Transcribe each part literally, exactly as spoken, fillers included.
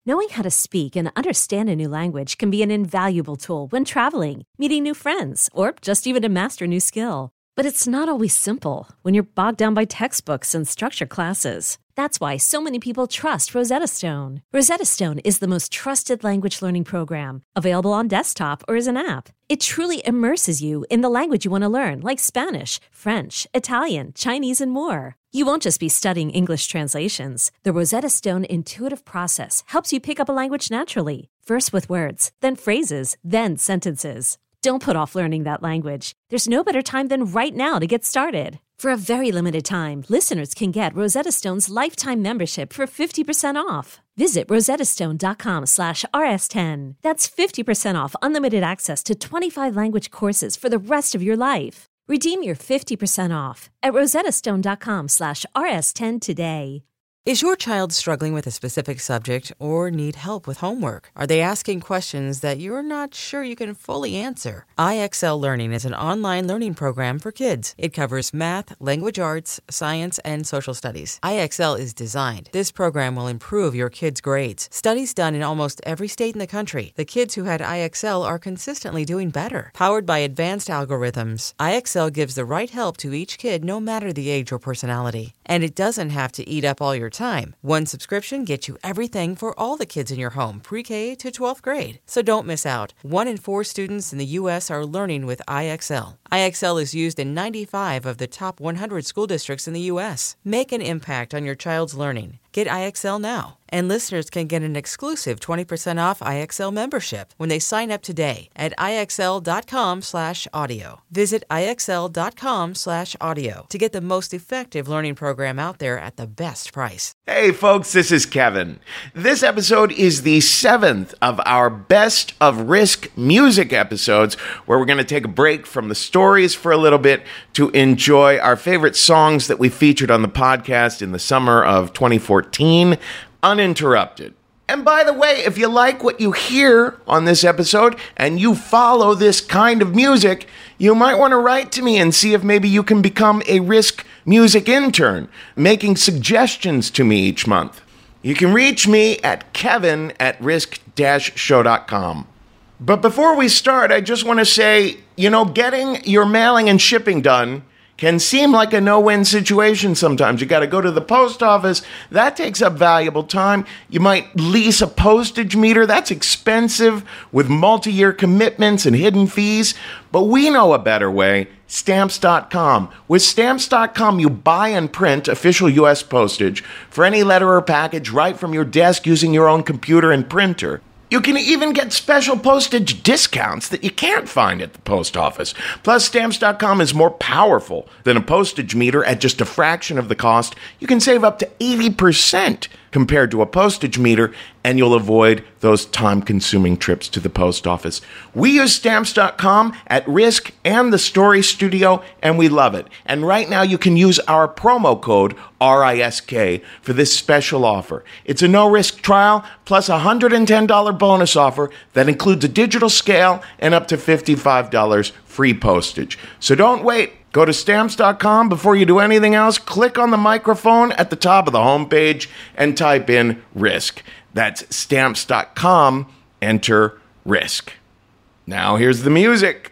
Knowing how to speak and understand a new language can be an invaluable tool when traveling, meeting new friends, or just even to master a new skill. But it's not always simple when you're bogged down by textbooks and structured classes. That's why so many people trust Rosetta Stone. Rosetta Stone is the most trusted language learning program, available on desktop or as an app. It truly immerses you in the language you want to learn, like Spanish, French, Italian, Chinese, and more. You won't just be studying English translations. The Rosetta Stone intuitive process helps you pick up a language naturally, first with words, then phrases, then sentences. Don't put off learning that language. There's no better time than right now to get started. For a very limited time, listeners can get Rosetta Stone's lifetime membership for fifty percent off. Visit rosettastone.com slash rs10. That's fifty percent off unlimited access to twenty-five language courses for the rest of your life. Redeem your fifty percent off at rosettastone.com slash rs10 today. Is your child struggling with a specific subject or need help with homework? Are they asking questions that you're not sure you can fully answer? I X L Learning is an online learning program for kids. It covers math, language arts, science, and social studies. I X L is designed. This program will improve your kids' grades. Studies done in almost every state in the country. The kids who had I X L are consistently doing better. Powered by advanced algorithms, I X L gives the right help to each kid no matter the age or personality. And it doesn't have to eat up all your time. One subscription gets you everything for all the kids in your home, pre-K to twelfth grade. So don't miss out. One in four students in the U S are learning with I X L. I X L is used in ninety-five of the top one hundred school districts in the U S. Make an impact on your child's learning. Get I X L now. And listeners can get an exclusive twenty percent off I X L membership when they sign up today at IXL.com slash audio. Visit IXL.com slash audio to get the most effective learning program out there at the best price. Hey folks, this is Kevin. This episode is the seventh of our Best of Risk music episodes, where we're going to take a break from the stories for a little bit to enjoy our favorite songs that we featured on the podcast in the summer of twenty fourteen, uninterrupted. And by the way, if you like what you hear on this episode and you follow this kind of music, you might want to write to me and see if maybe you can become a Risk music intern, making suggestions to me each month. You can reach me at kevin at risk dash show dot com. But before we start, I just want to say, you know, getting your mailing and shipping done can seem like a no-win situation sometimes. You got to go to the post office. That takes up valuable time. You might lease a postage meter. That's expensive with multi-year commitments and hidden fees. But we know a better way, Stamps dot com. With Stamps dot com, you buy and print official U S postage for any letter or package right from your desk using your own computer and printer. You can even get special postage discounts that you can't find at the post office. Plus, Stamps dot com is more powerful than a postage meter at just a fraction of the cost. You can save up to eighty percent compared to a postage meter, and you'll avoid those time-consuming trips to the post office. We use Stamps dot com at Risk and the Story Studio, and we love it. And right now, you can use our promo code R I S K for this special offer. It's a no-risk trial plus a one hundred ten dollars bonus offer that includes a digital scale and up to fifty-five dollars free postage. So don't wait. Go to Stamps dot com before you do anything else. Click on the microphone at the top of the homepage and type in Risk. That's Stamps dot com. Enter Risk. Now here's the music.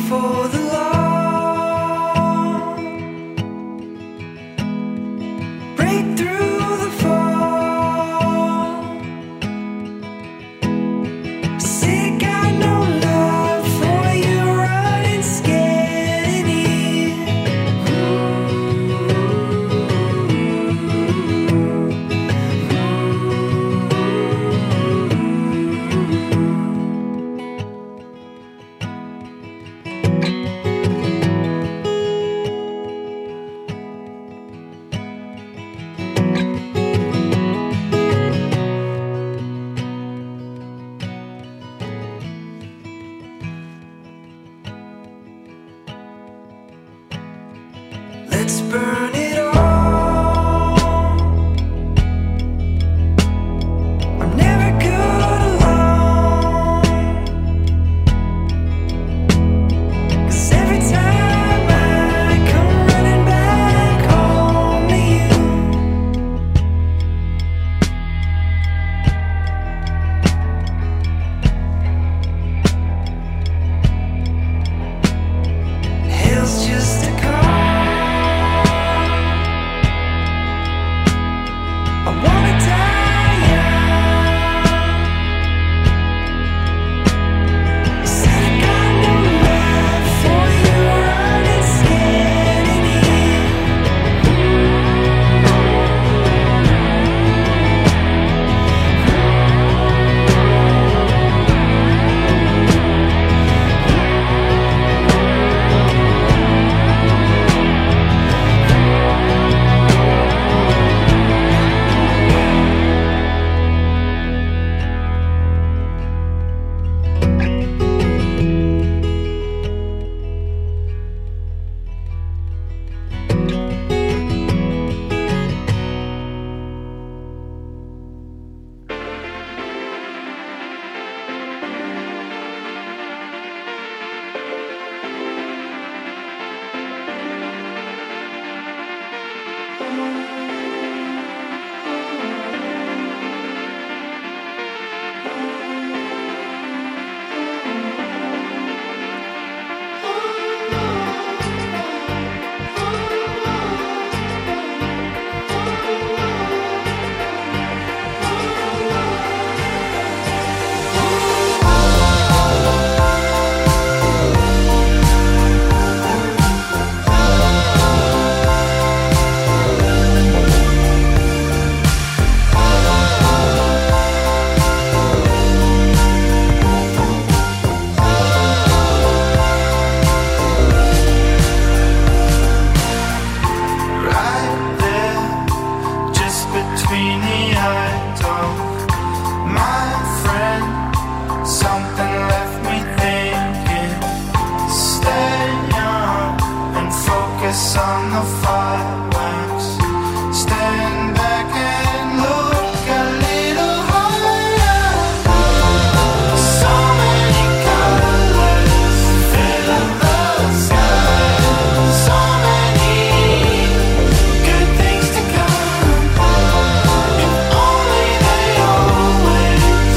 for the law. Break through the fall. Say got no love for you, running scared in here. Let's burn it all. I'm never good alone, 'cause every time I come running back home to you, hell's just a call. I wanna die young. Said I got no love for you, running scared in here. Right there, just between the eyes of my friend, something left me thinking. Stay young and focus on the fireworks. Stand back and look a little higher. So many colors fill the sky. So many good things to come. If only they always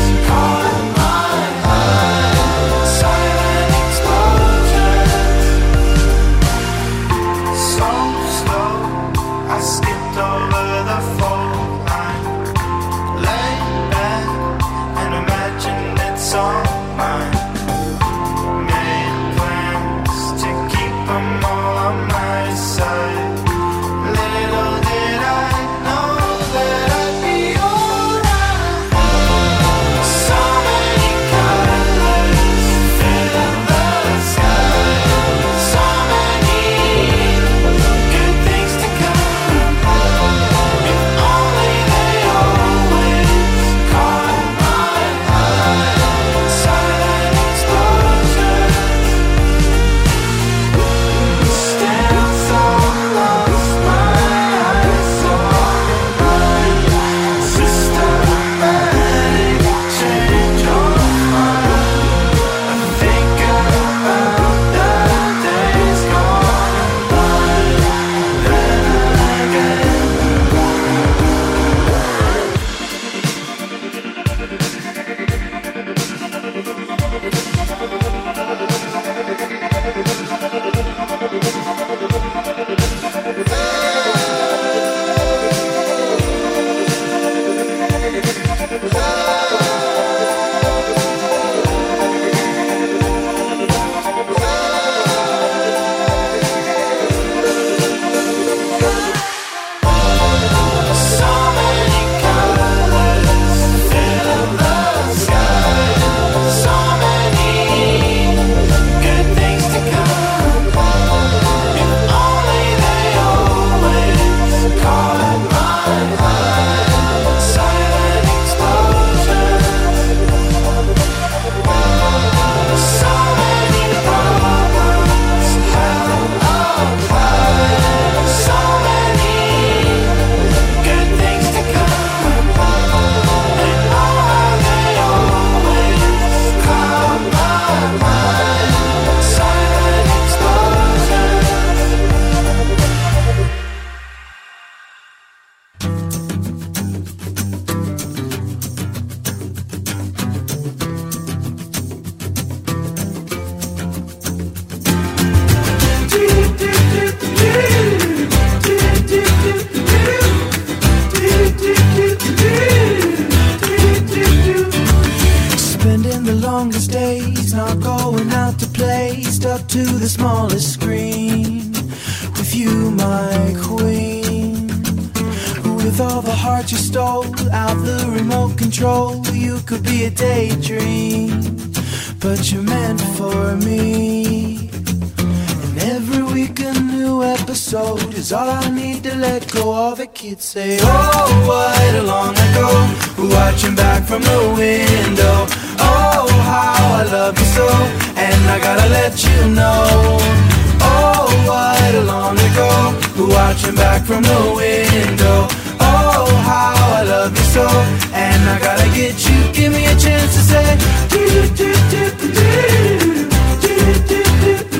the longest days, not going out to play, stuck to the smallest screen. With you, my queen. With all the heart you stole out the remote control, you could be a daydream, but you're meant for me. And every week a new episode is all I need to let go. All the kids say, oh, what a long ago, watching back from the window. Oh, how I love you so, and I gotta let you know. Oh, what a long ago, watching back from the window. Oh, how I love you so, and I gotta get you. Give me a chance to say, do do do do do do do do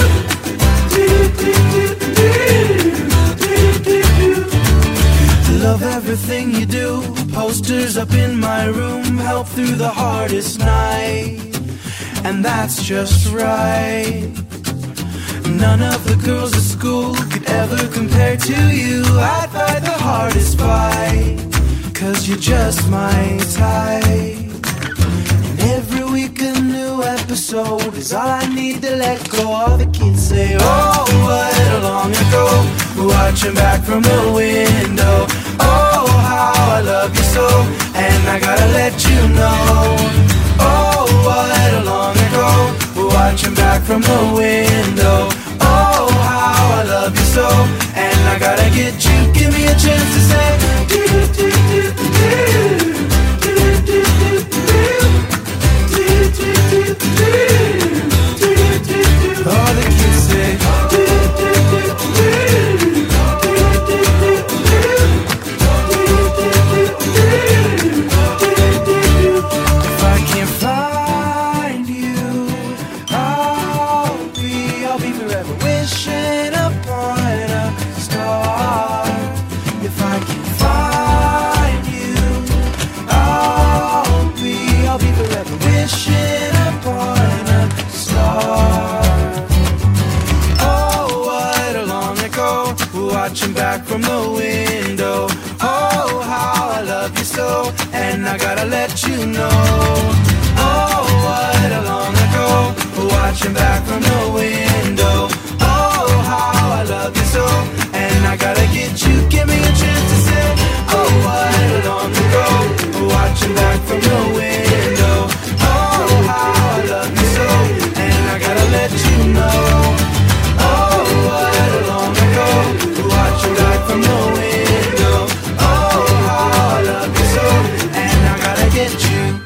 do. Love everything you do. Posters up in my room, help through the hardest night, and that's just right. None of the girls at school could ever compare to you. I'd fight the hardest fight, cause you're just my type. And every week a new episode is all I need to let go. All the kids say, oh, what a long ago, watching back from the window. Oh, how I love you so, and I gotta let you know. Oh, what a long ago, watching back from the window. Oh, how I love you so, and I gotta get you. Give me a chance to say, do do do do do do do do do do do do. All the kids say, do do do do do do do. If I can't find you, I'll be, I'll be forever wishing upon a star. If I can't find you, I'll be, I'll be forever wishing upon a star. Oh, what a long ago, watching back from the window. Oh, how I love you so, and I gotta let you know. Oh, what a long ago, watching back from the window. Oh, how I love you so, and I gotta get you. Give me a chance to say, oh, what a long ago, watching back from the window. Oh, how I love you so, and I gotta let you know. Oh, what a long ago, watching back from the window. Oh, how I love you so, and I gotta get you.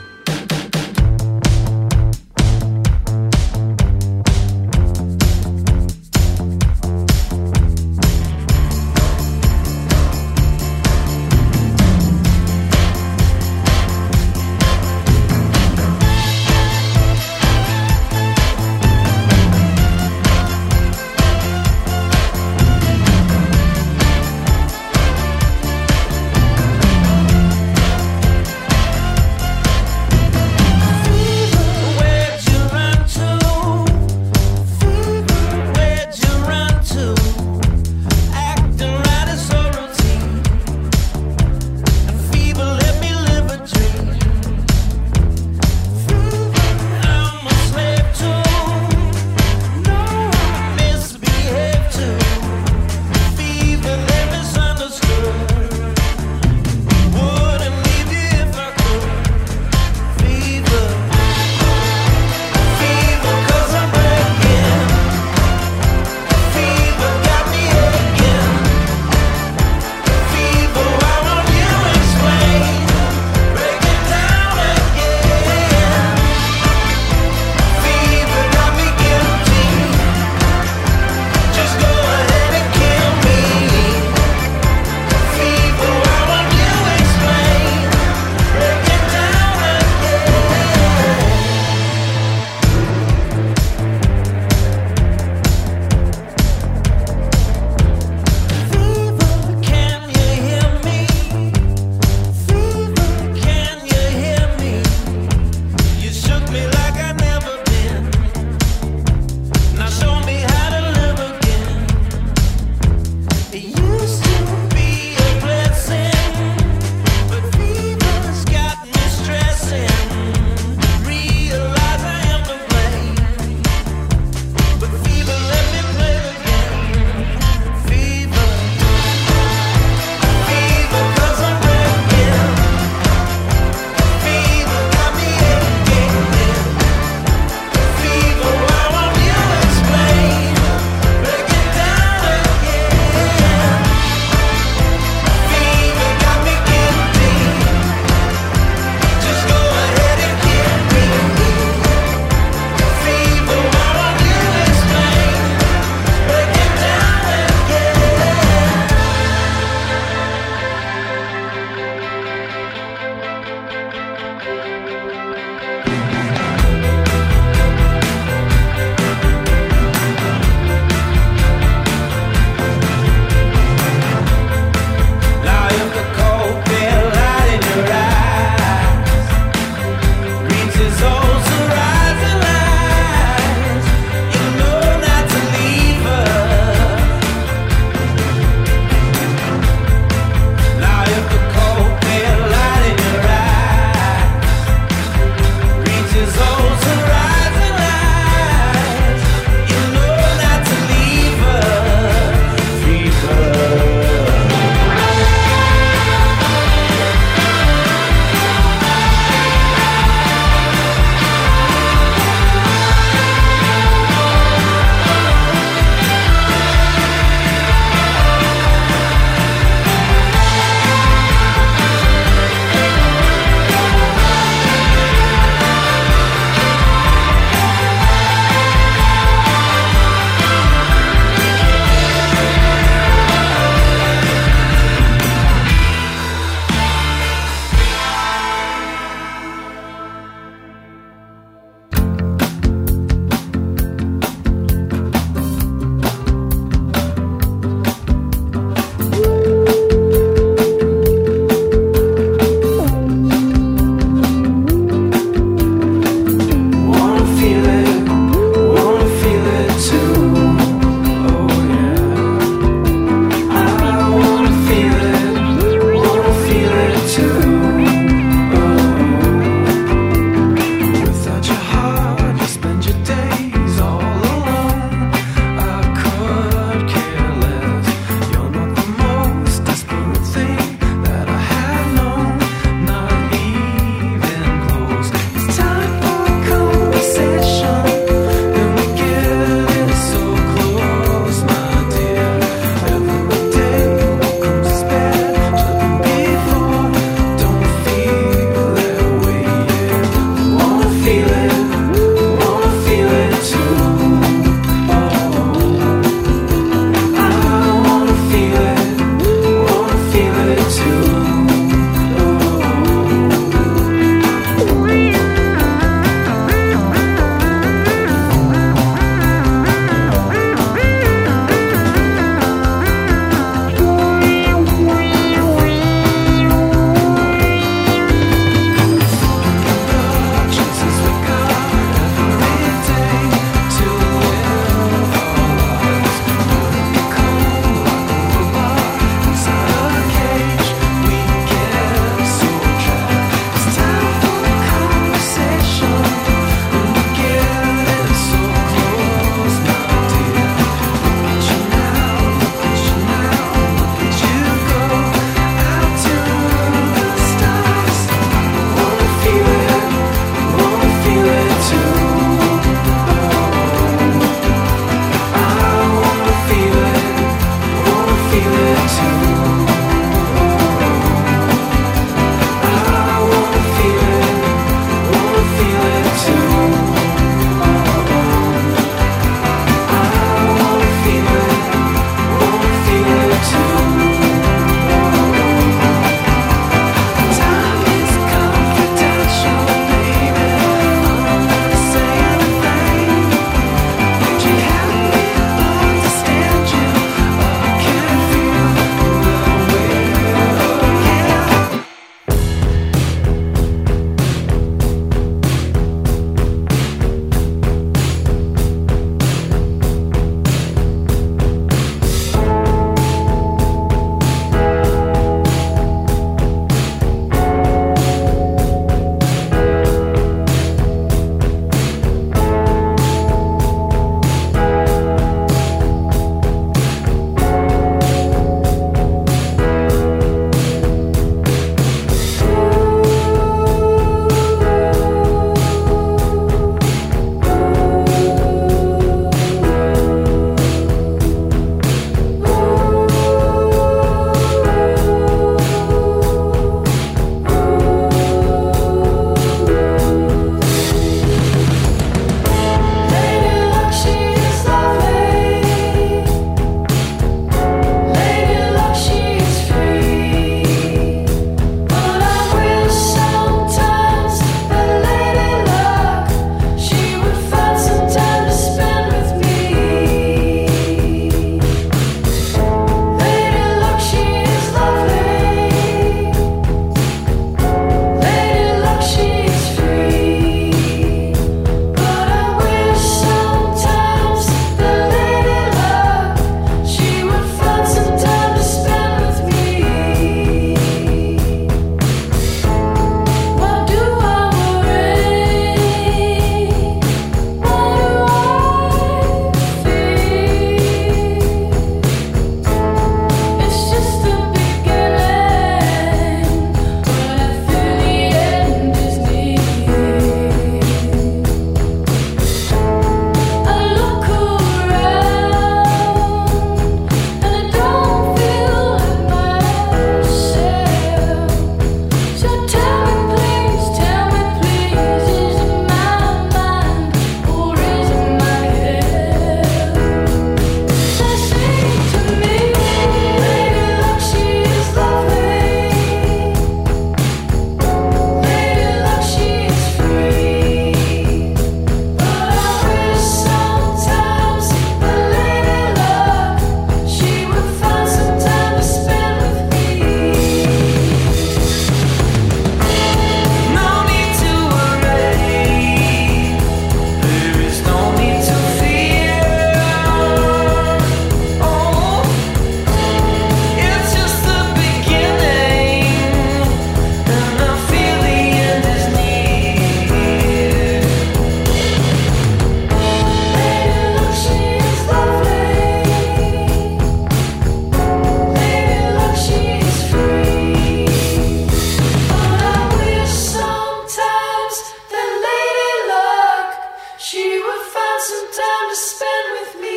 found some time to spend with me.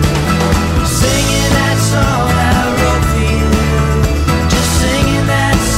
Singing that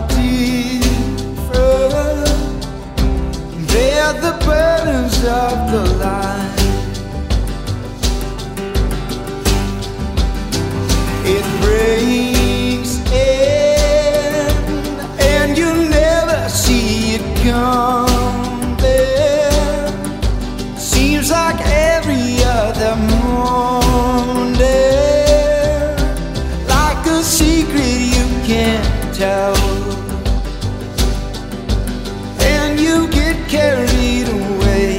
different. They're the burdens of the life. It breaks in, and you never see it coming. Seems like every other morning, like a secret you can't tell, and you get carried away,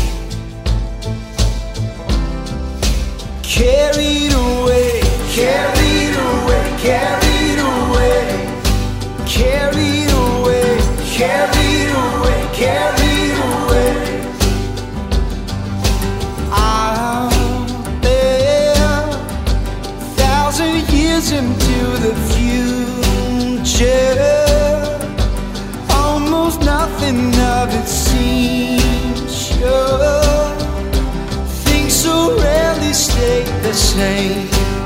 carried away, carried away, carried away, carried away, carried away, carried away. Out there, thousand years into the future, almost nothing of it seems sure. Things so rarely stay the same.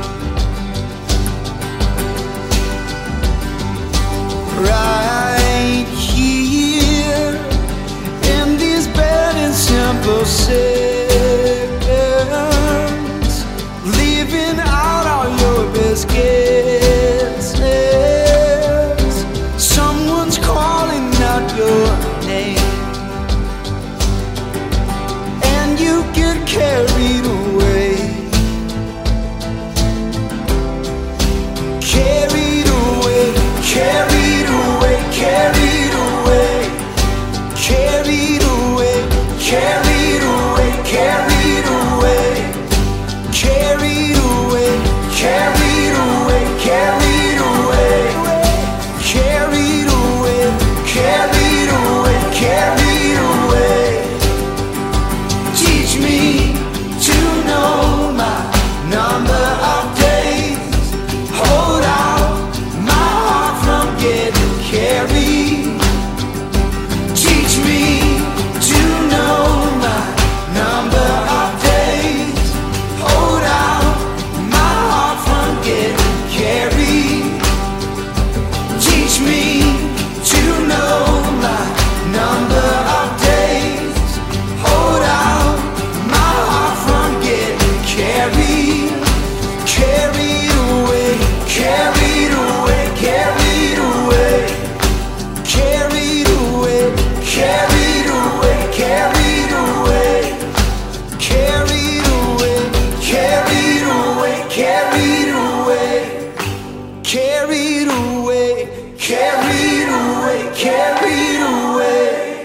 Right here in these bad and simple seconds, leaving out all your best guesses. Someone's calling out your name, and you get carried away, carried away, carried away, carried away, carried away, carried away, carried away, carried away, carried away, carried away, carried away, carried away, carried away. Teach me to know my number of days. Hold out my heart from getting carried. Teach me to know my number of days. Hold out my heart from getting carried. Teach me to know my number of days. Hold out my heart from getting carried. Carried away, carried away, carried away, carried away, carried away, carried away, carried away, carried away, carried away, carried away, carried away, carried away.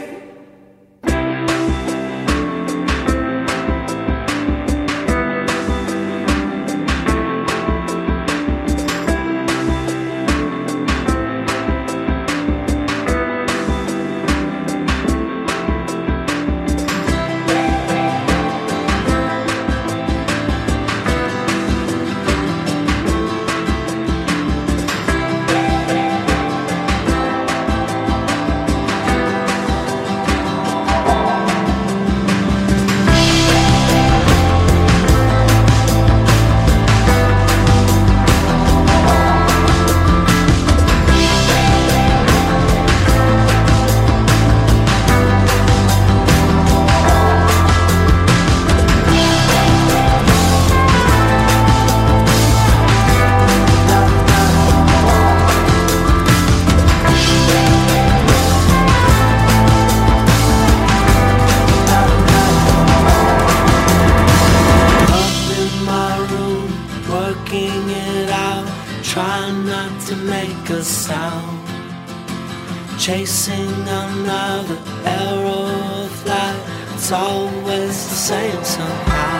Chasing another arrow of light, it's always the same somehow.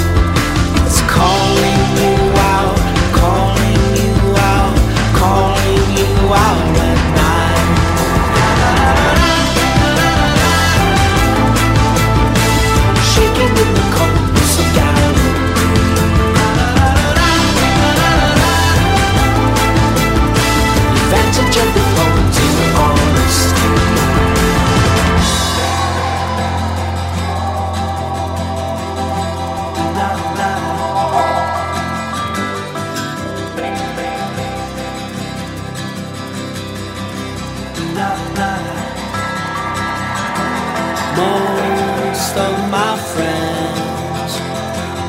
Calling you out, calling you out, calling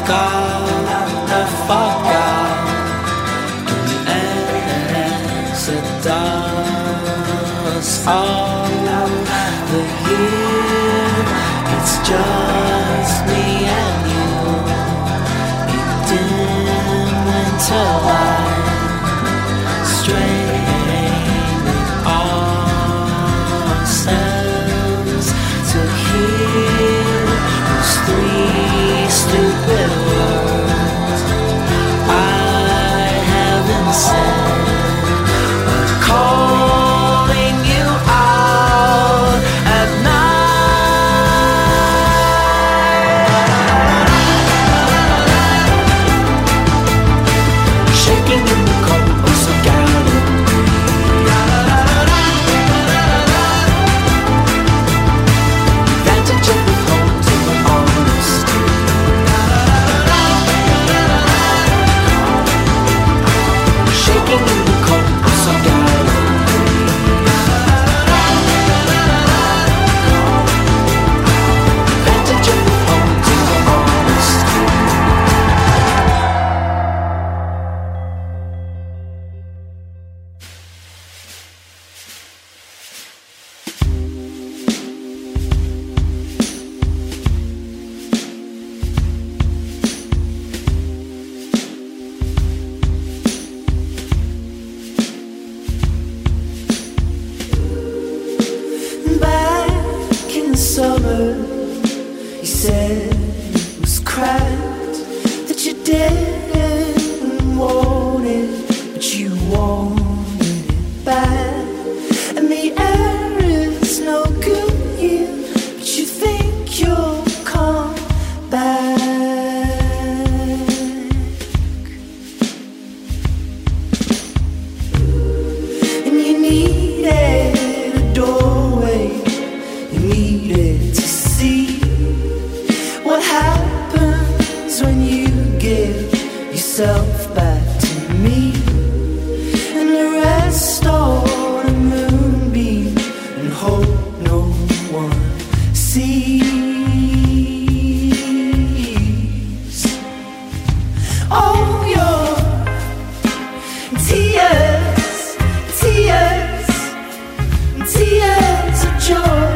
forgot, I forgot. As it does all the year, it's just me and you. In dim winter light, straining ourselves to hear those three stupid words I haven't said, but calling you out at night, shaking in the cold of some gallery. Advantage of the home to the honesty. Shaking in the cold of some gallery. Advantage of the home to the honesty. Back in the summer, you said it was cracked, that you didn't want it, but you wanted it bad. And the air is no good here, but you think you'll come back. And you needed a doorway, you needed to see what happens when you give yourself back to me. And the rest on a moonbeam and hope no one sees. Oh, your tears, tears, tears of joy,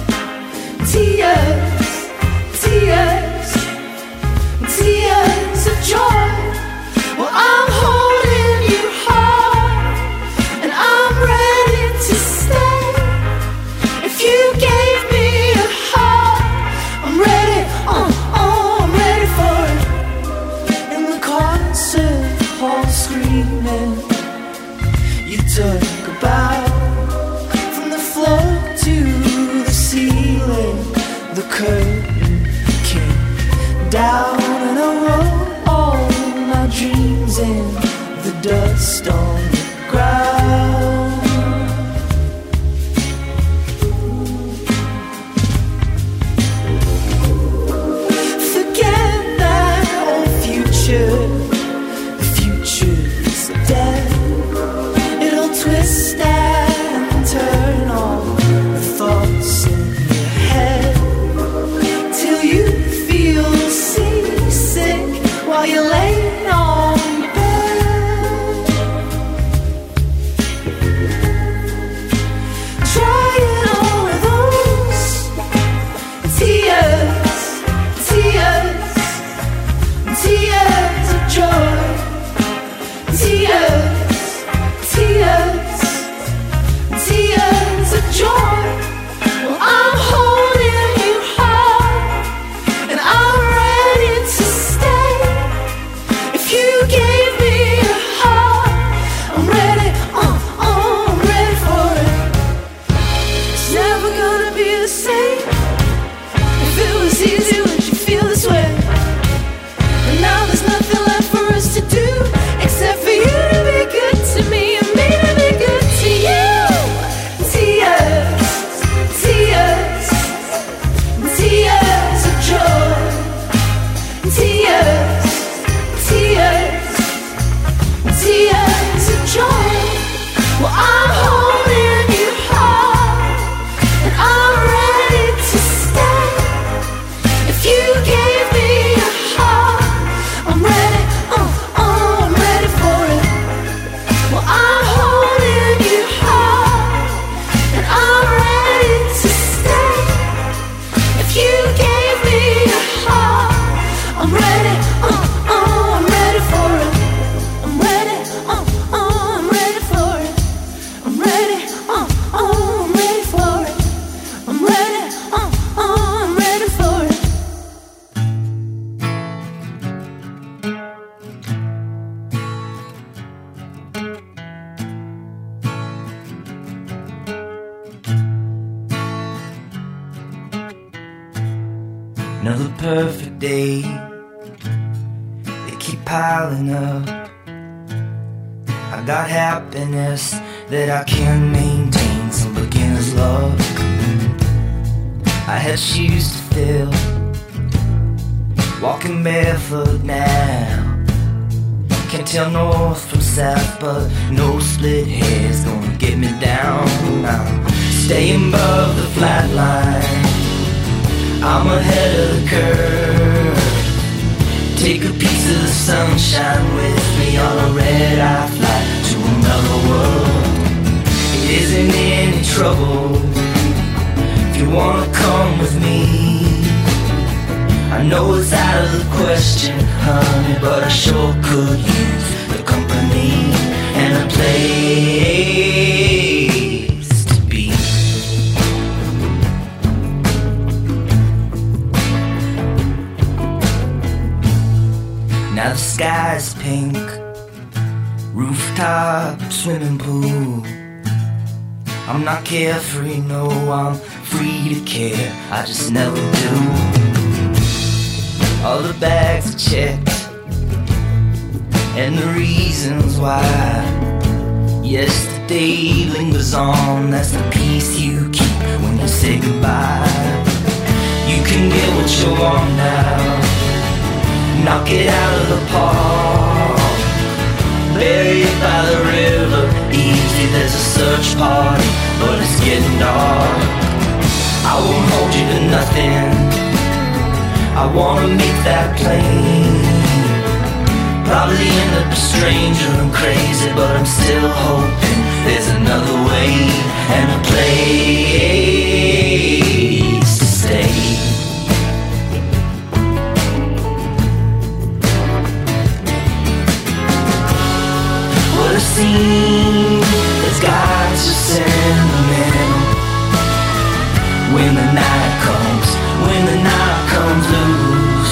tears, tears, tears of joy. Well, I'm holding you hard, and I'm ready to stay. If you gave me a heart, I'm ready, uh, uh, I'm ready for it. In the concert hall screaming, you took a bow from the floor to the ceiling. The curtain came down, and I wrote all my dreams in the dust on the ground. Forget that old future, the future's dead. It'll twist and turn all the thoughts in your head till you feel seasick while you're laying on your bed. perfect day. They keep piling up. I got happiness that I can maintain, some beginner's luck. I had shoes to fill, walking barefoot now. Can't tell north from south, but no split hair's gonna get me down. I'm staying above the flat line, I'm ahead of the curve. Take a piece of the sunshine with me on a red-eye flight to another world. It isn't any trouble if you wanna come with me. I know it's out of the question, honey, but I sure could use the company and a place to be. Now the sky's pink, rooftop swimming pool. I'm not carefree, no, I'm free to care, I just never do. All the bags are checked, and the reasons why. Yesterday lingers on, that's the piece you keep when you say goodbye. You can get what you want now, knock it out of the park. Bury it by the river, easy, there's a search party, but it's getting dark. I won't hold you to nothing, I wanna make that plain. Probably end up a stranger and crazy, but I'm still hoping there's another way and a place to stay. What a scene, it's got so sentimental. When the night comes, when the night comes loose,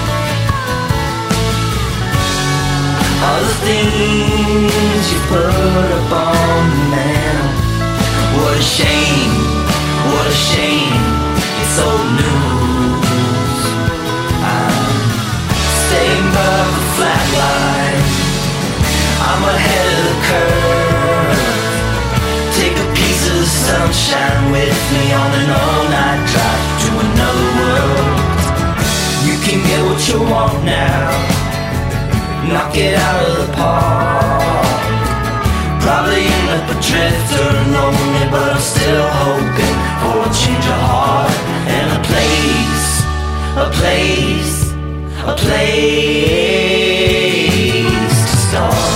all the things you put up on the mantle. What a shame, what a shame, it's old news. I'm staying by the flat line, I'm ahead of the curve. Take a piece of the sunshine with me on an all-night drive to another world. You can get what you want now, knock it out of the park. Probably end up a drifter and lonely, but I'm still hoping for a change of heart and a place, a place, a place to start.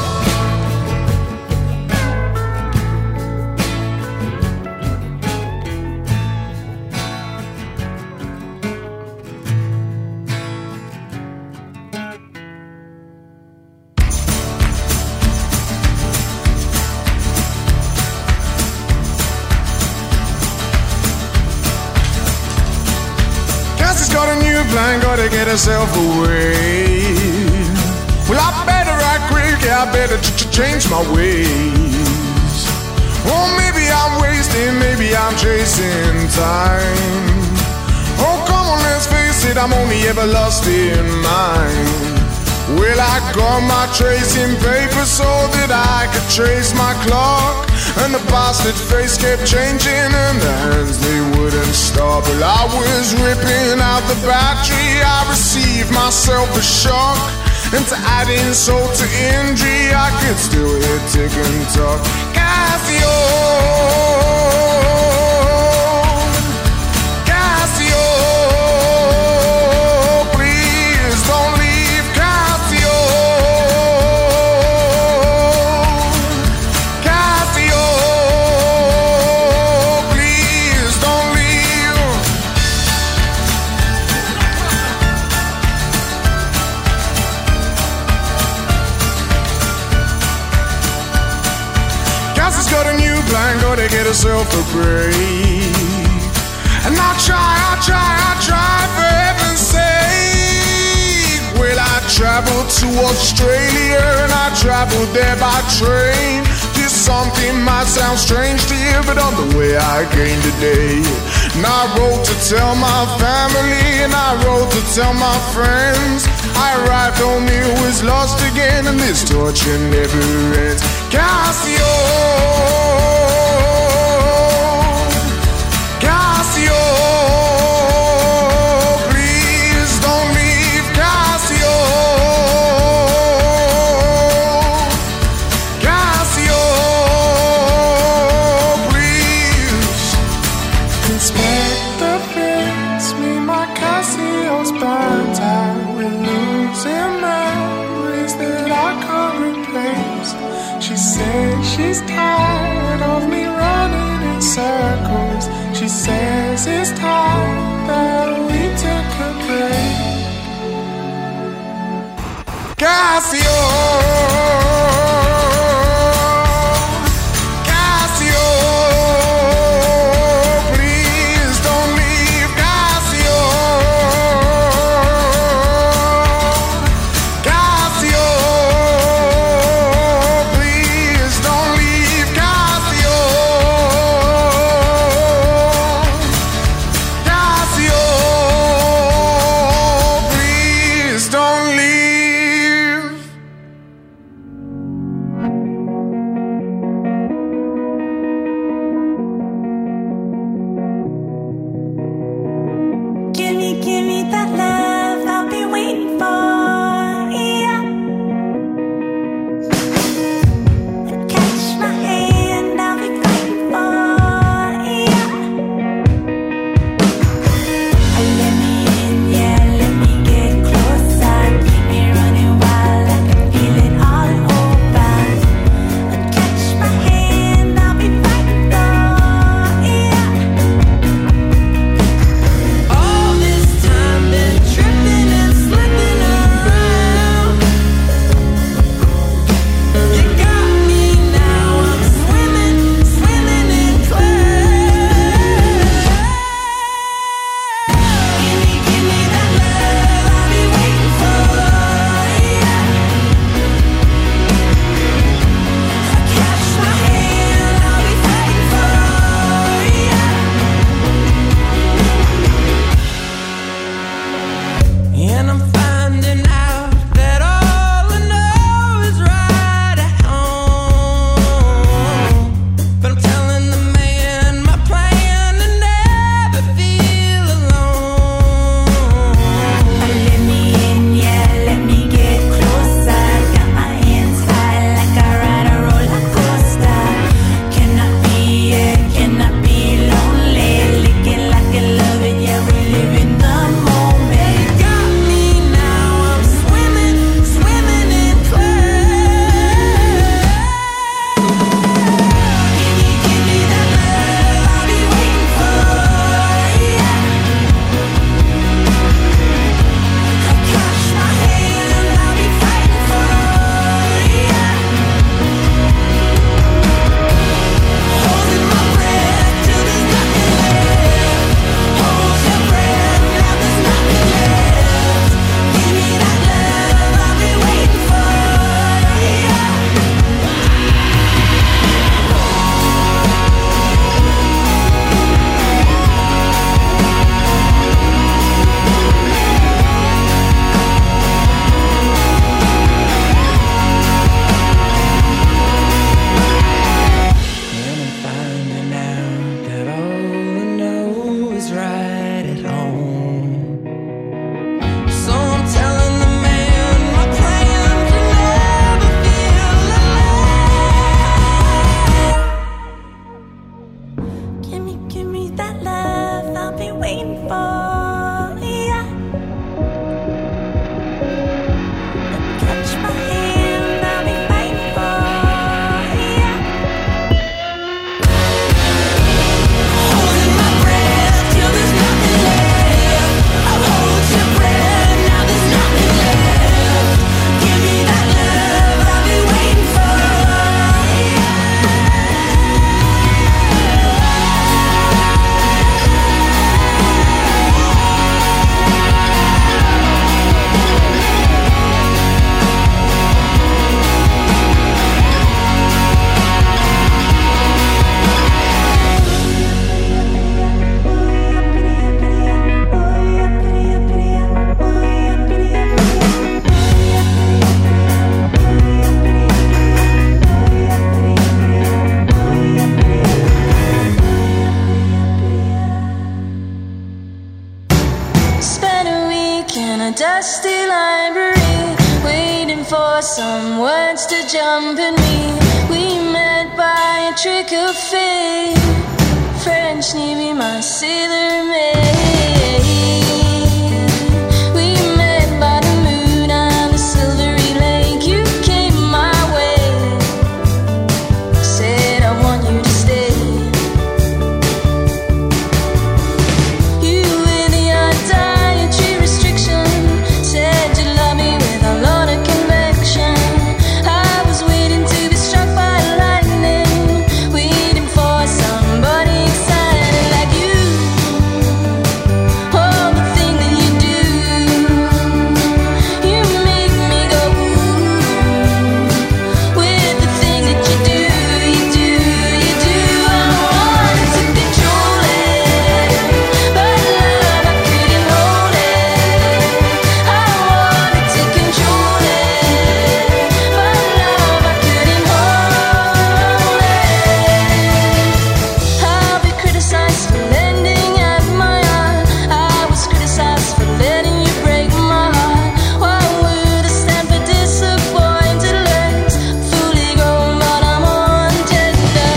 Plan, gotta get herself away. Well, I better act quick, yeah, I better ch- ch- change my ways. Oh, maybe I'm wasting, maybe I'm chasing time. Oh, come on, let's face it, I'm only ever lost in mine. Well, I got my tracing paper so that I could trace my clock. And the bastard face kept changing and the hands, they wouldn't stop. Well, I was ripping out the battery, I received myself a shock. And to add insult to injury, I could still hear tick and talk. Casio, Casio, please don't leave. Casio, Casio, please don't leave. Cassie's got a new plan, gotta get herself a break. And I try, I try, I try, for heaven's sake. Well, I traveled to Australia and I traveled there by train. This something might sound strange to you, but on the way I came today, And I wrote to tell my family, and I wrote to tell my friends. I arrived home, it was lost again, and this torture never ends. Cassio, Cassio, please don't leave. Cassio, Cassio, please. Inspector Fitz, me, my Cassio's burnt out. We're losing memories that I can't replace. She says she's tired of me running in circles. She says it's time that we took a break. Cassio, Cassio, please don't leave. Cassio, Cassio, please don't leave. Cassio, Cassio, please don't leave. Give me, give me that love I'll be waiting for, yeah. Catch my hand, I'll be fighting for, yeah. Let me in, yeah, let me get closer. Keep me running wild, I can feel it all over. Catch my hand, I'll be fighting for, yeah. All this time been tripping and slipping around. You got me now, I'm swimming, swimming in clouds. Give me, give me that love I'll be waiting for, yeah. Catch my hand, I'll be fighting for, yeah. And I'm finding out that all I know is right at home. But I'm telling the man my plan to never feel alone. Let me in, yeah, let me get closer. Got my hands tied like I ride a roller coaster. Cannot be, yeah, cannot be lonely. Licking like a loving, yeah, we live in the moment. Got me now, dusty library, waiting for some words to jump in me. We met by a trick of fate, French Navy, my sailor maid. We met by the moon and the silvery lake. You came my way, said I want you to stay. You with your dietary restriction said you love me with a lot of conviction. I was waiting to be struck by lightning, waiting for somebody excited like you. Oh, the thing that you do, you make me go ooh. With the thing that you do, you do, you do. I wanted to control it, but love, I couldn't hold it. I wanted to control it, but love, I couldn't hold it. I'll be criticized for lending at my heart. I was criticized for letting you break my heart. Why would I stand for disappointed legs? Fully grown, but I'm on tender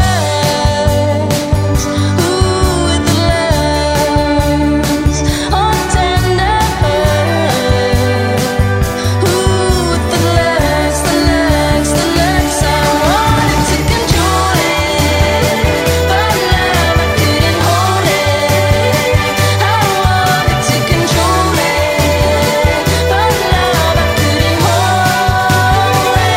hooks. Ooh, with the legs on tender hooks. Ooh, with the legs, the legs, the legs. I wanted to control it, but love, I couldn't hold it. I wanted to control it, but love, I couldn't hold it.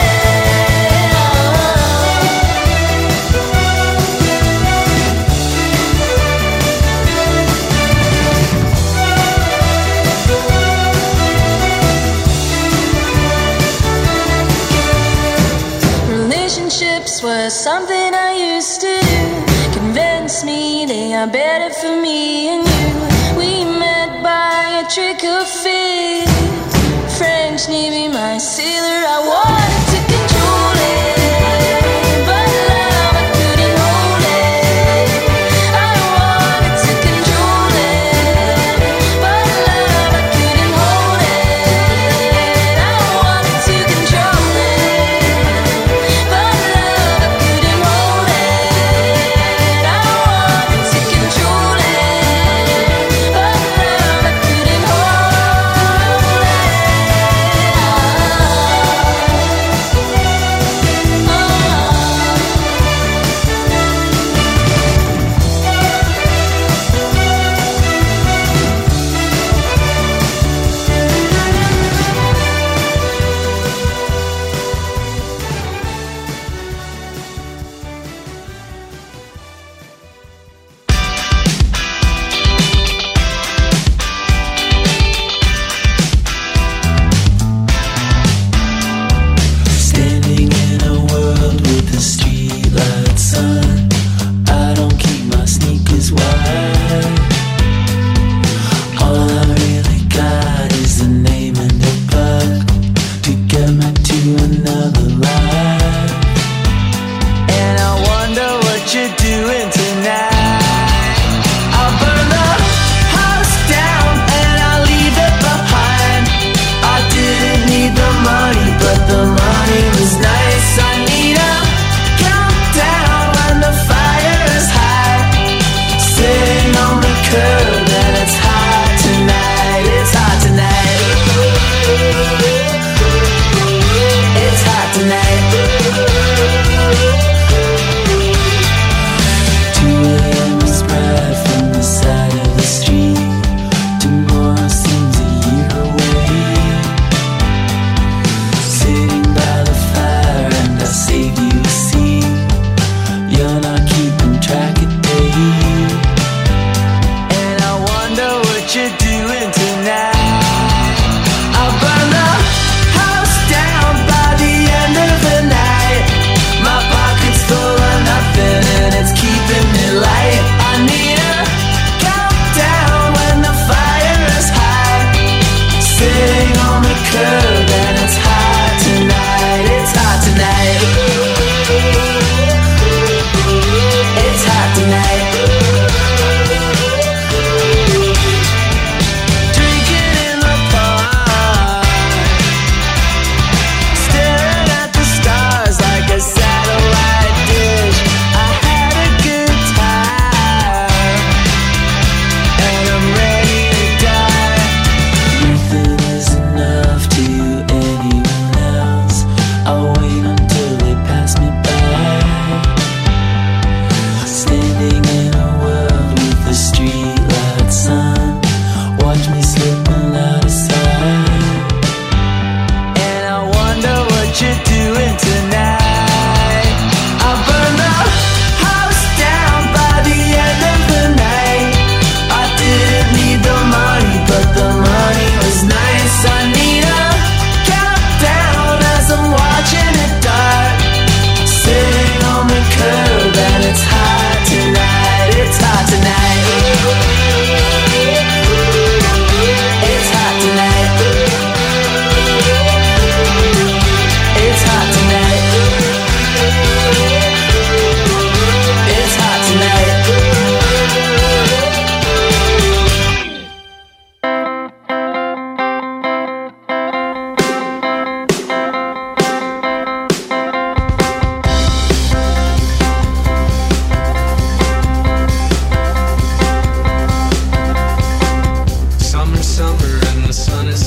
Relationships were something I used to do. Convince me they are better for me and you. We met by a trick of fate, French Navy, my sailor. I wanted to control it, but love, I couldn't hold it. I wanted to control it, but love, I couldn't hold it. I wanted to control it, but love, I couldn't hold it. I wanted to control it, but love, I couldn't hold it.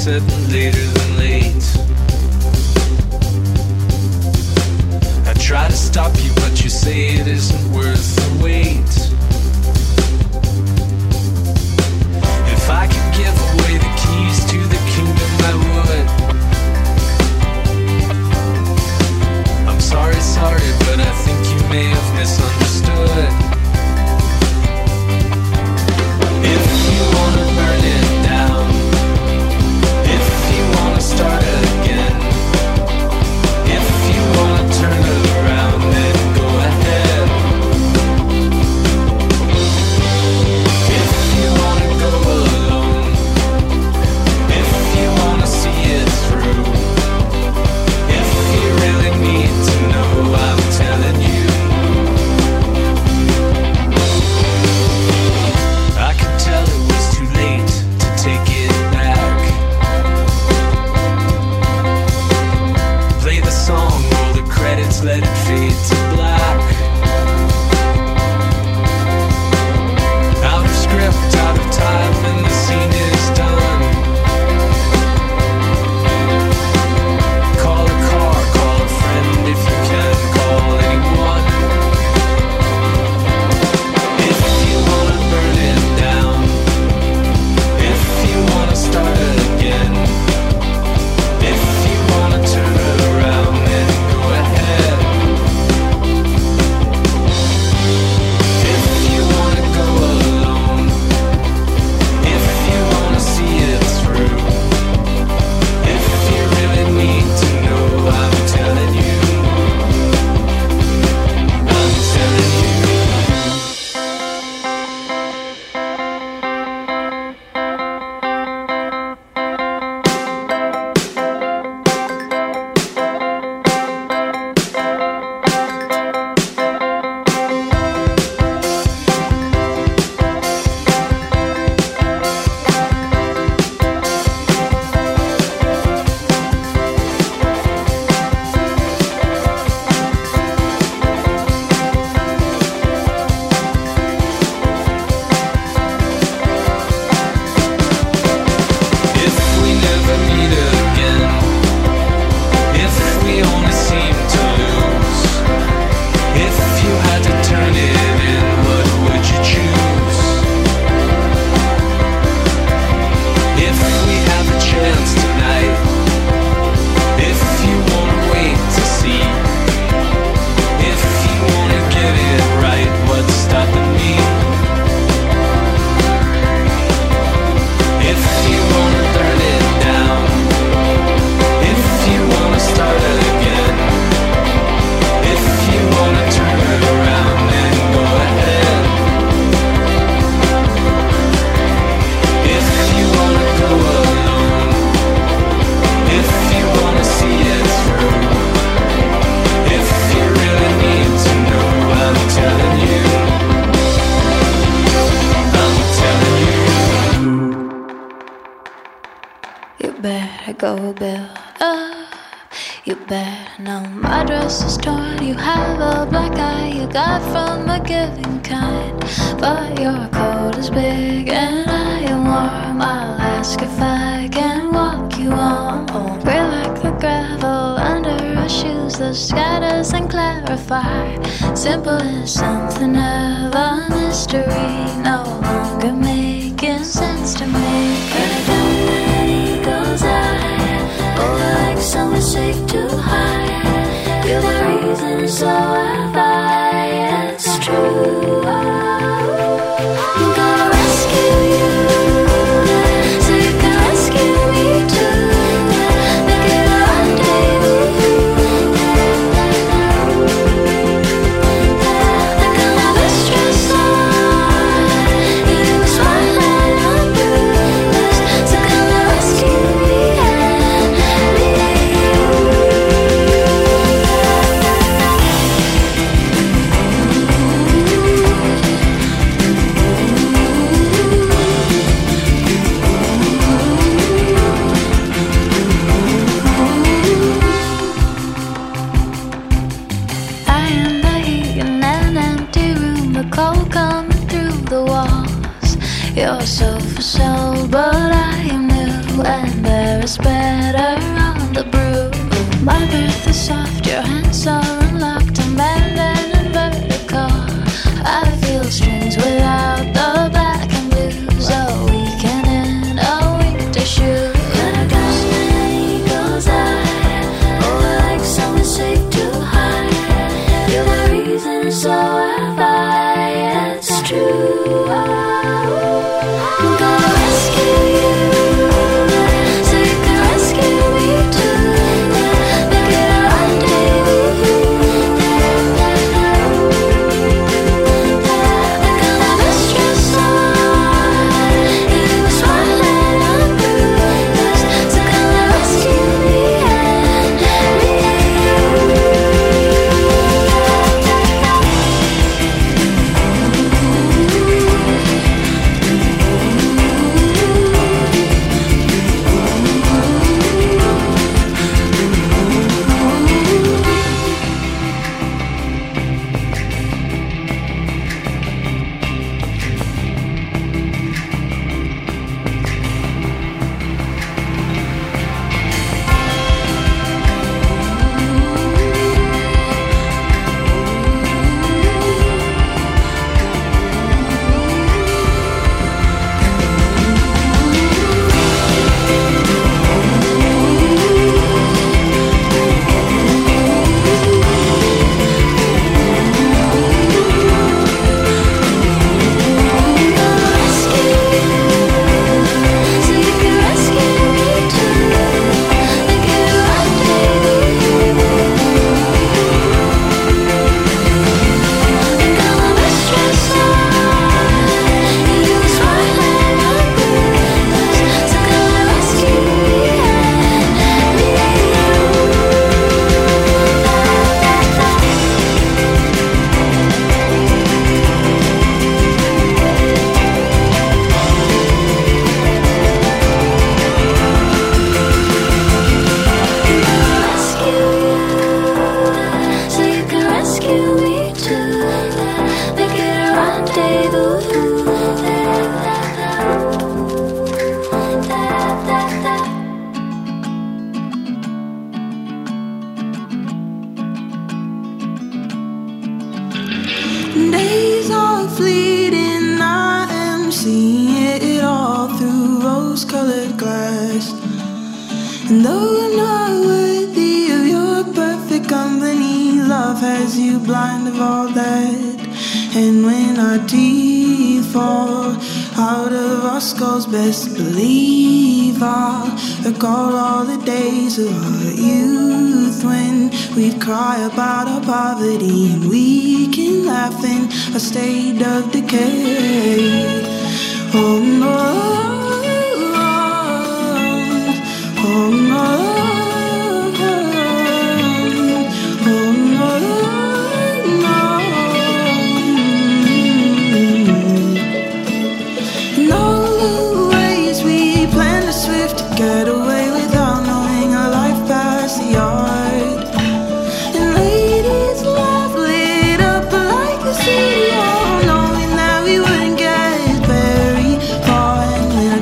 said later than late. I try to stop you, but you say it isn't worth the wait. If I could give away the keys to the kingdom, I would. I'm sorry, sorry, but I think you may have misunderstood. If you wanna burn it down, if you wanna start again, if you wanna turn it around, then go ahead. If you wanna go alone, if you wanna see it through, if you really need to know, I'm telling you. I could tell it was too late to take it back. Play the song, roll the credits, let it fade to black. Out of script, out of time, and the scene is done. Call a car, call a friend if you can, call anyone. If you wanna burn it down, if you wanna start again, if you wanna turn it around, then go ahead. If you wanna go alone, if you wanna see it through, if you really need to know, I'm telling you. I'm telling you. If we never meet again, if we only seem to lose, if you had to turn it in, what would you choose? If we have a chance tonight, if you wanna wait to see, if you wanna get it right, what's stopping me? If you wanna burn it down, if you wanna start it again, if you wanna turn it around, then go ahead. If you wanna go alone, if you wanna see it through, if you really need to know, I'm telling you. I'm telling you. You better go build up. You better know my dress is torn. You have a black eye you got from a giving kind. But your coat is big and I am warm. I'll ask if I can walk you on. Gray like the gravel under our shoes. The sky doesn't clarify. Simple as something of a mystery. No longer making sense to me. But I don't let it goes high. Oh, like somewhere safe to hide. You're the reason, so have I. It's true. I'm gonna rescue you, so you can rescue me too. Make it a rendezvous. Like I'm never stressed out. You smile and I'm bruised. feels better on the brew. My breath is soft, your hands are unlocked. I'm bending and vertical. I feel strings without the black and blues. A weekend in a winter shoe. When I got many goes I. Oh, I like something safe to hide. You're the reason, so have I. It's true. I'm gonna rescue you, so you can rescue me too. Make it a rendezvous. I'm gonna be stressed out. You smile and I'm bruised. So come and rescue me and Days are fleeting, I am seeing it all through rose-colored glass. And though I'm not worthy of your perfect company, love has you blind of all that. And when our teeth fall out of our skulls, best believe I'll recall all the days of our youth when we'd cry about our poverty and we can laugh in a state of decay. Oh no, oh no. Get away without knowing a life past the yard. And ladies' love lit up like the city hall, knowing that we wouldn't get very far. And when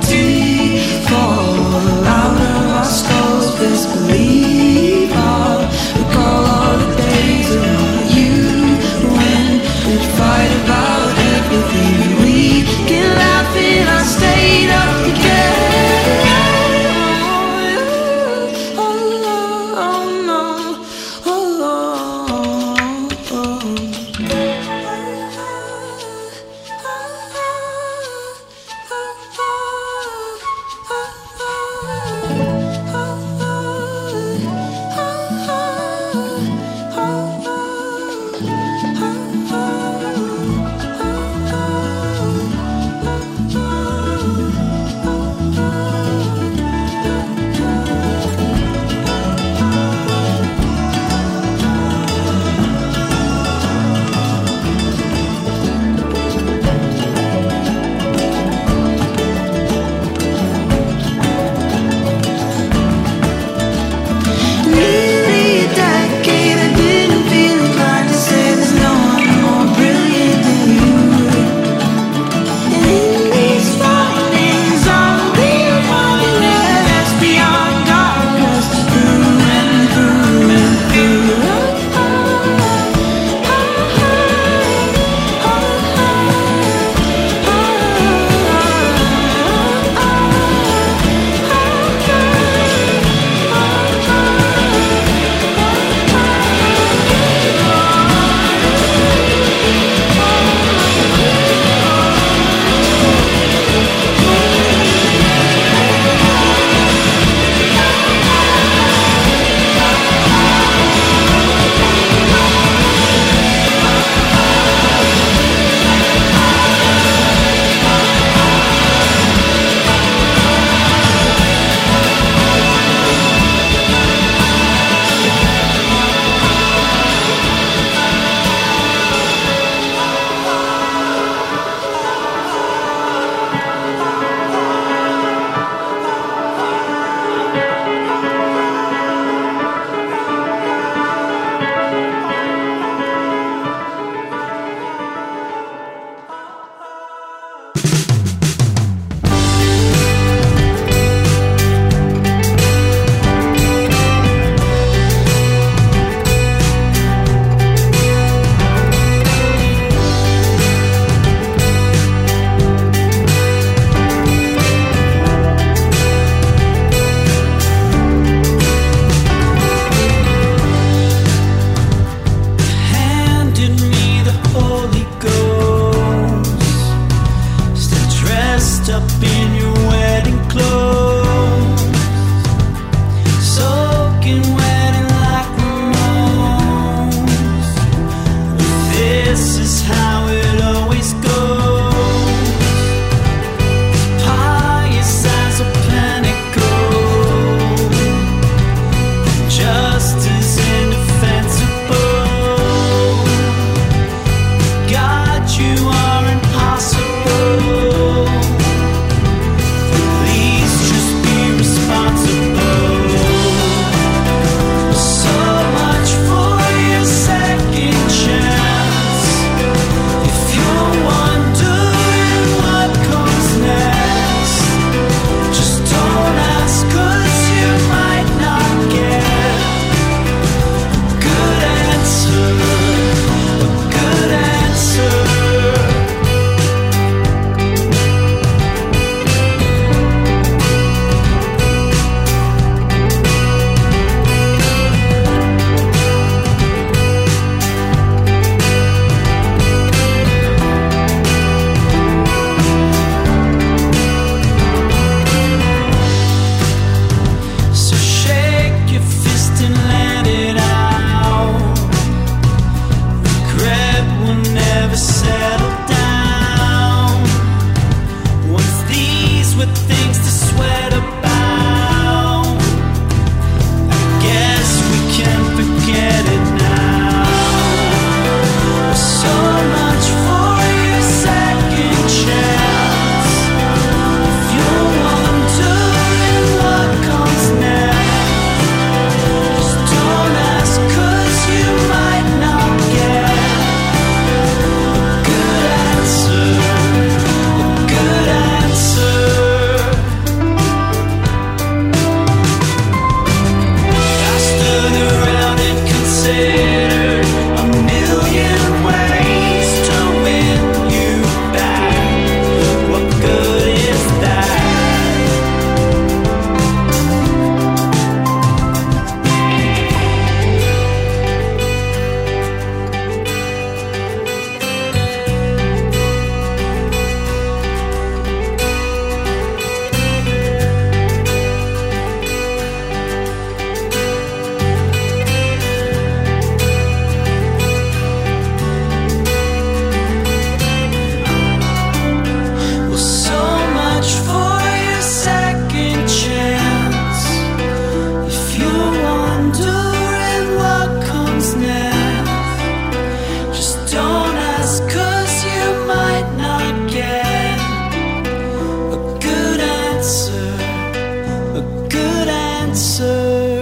answer.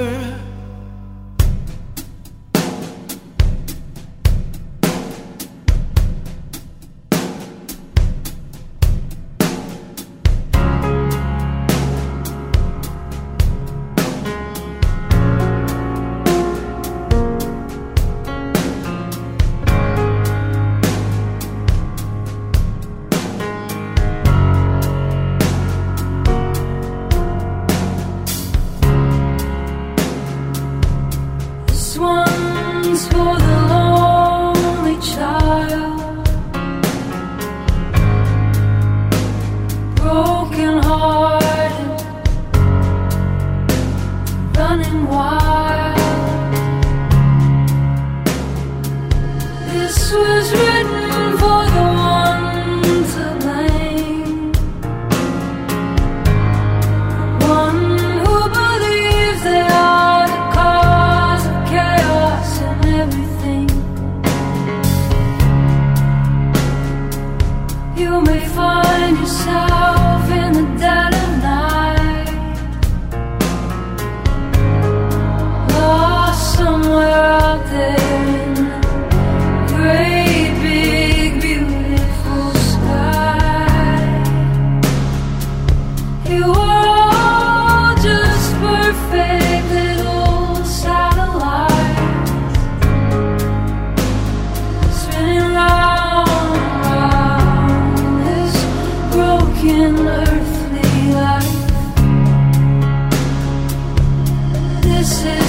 This one's for the lonely child, broken hearted, running wild. This was written for the one to blame, one who believes they are the cause of chaos and everything. You may find yourself in the dead of night, lost somewhere out there in the great big beautiful sky. You are all just perfect little satellites, spinning round and round this broken earthly life. This is